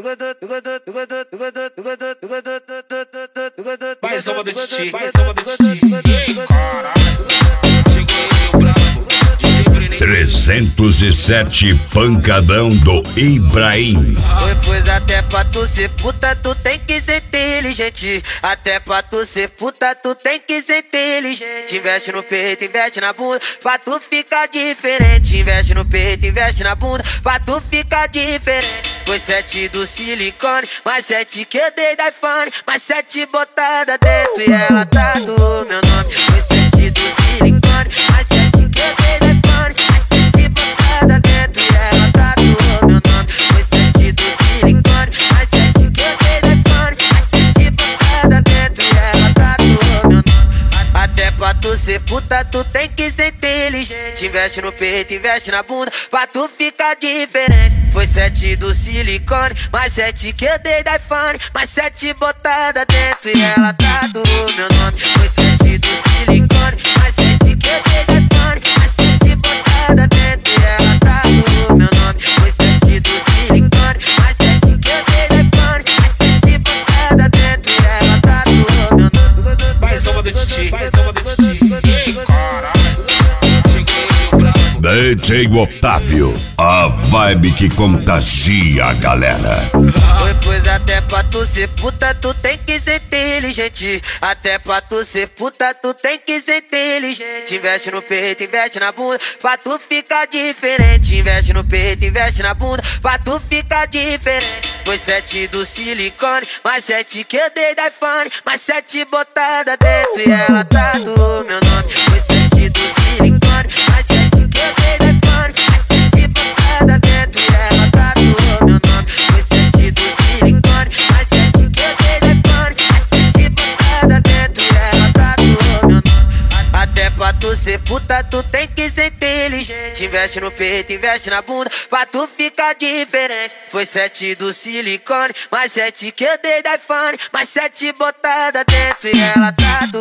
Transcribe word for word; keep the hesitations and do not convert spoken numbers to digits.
Mais uma do Titi, mais uma do Titi. Ei, caralho, cheguei eu brabo, D J Brené. trezentos e sete Pancadão do Ibrahim. Oi, pois até pra tu ser puta, tu tem que ser inteligente. Até pra tu ser puta, tu tem que ser inteligente. Investe no peito, investe na bunda, pra tu ficar diferente. Investe no peito, investe na bunda, pra tu ficar diferente. Foi sete do silicone, mais sete que eu dei da iPhone, mais sete botada dentro e ela tá do meu nome. Foi sete do silicone, mais sete que eu dei da iPhone, mais sete botada dentro e ela tá do meu nome. Foi sete do silicone, mais sete que eu dei da iPhone, mais sete botada dentro e ela tá do meu nome. Até pra tu ser puta, tu tem que ser inteligente. Investe no peito, investe na bunda, pra tu ficar diferente. Foi sete do silicone, mais sete que eu dei da iPhone, mais sete botada dentro e ela tá do meu nome. Foi sete do silicone, mais sete que eu dei da iPhone, mais sete botada dentro e ela tá do meu nome. Foi sete do silicone, mais sete que eu dei da iPhone, mais sete botada dentro e ela tá do meu nome. Mais uma do Titi, mais uma do Titi. Ei, caralho, cheguei eu brabo. D J Otávio, a vibe que contagia a galera. Oi, pois até pra tu ser puta, tu tem que ser inteligente. Até pra tu ser puta, tu tem que ser inteligente. Investe no peito, investe na bunda, pra tu ficar diferente. Investe no peito, investe na bunda, pra tu ficar diferente. Foi sete do silicone, mais sete que eu dei da iPhone, mais sete botada dentro e ela tá do meu nome. Foi sete do silicone, mais sete que eu dei da iPhone, mais sete botada dentro e ela tá do meu nome. Foi sete do silicone, mais sete que eu dei da iPhone, mais sete botada dentro e ela tá do meu nome. Até pra tu ser puta, tu tem que ser inteligente. Investe no peito, investe na bunda, pra tu ficar diferente. Foi sete do silicone, mais sete que eu dei da iPhone, mais sete botada dentro e ela tá do